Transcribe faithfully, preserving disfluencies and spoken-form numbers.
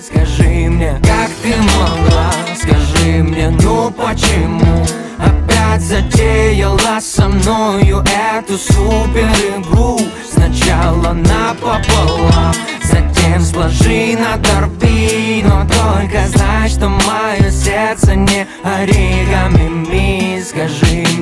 Скажи мне, как ты могла? Скажи мне, ну почему опять затеяла со мною эту супер игру? Сначала напополам, затем сложи на торби. Но только знай, что мое сердце не оригами. Скажи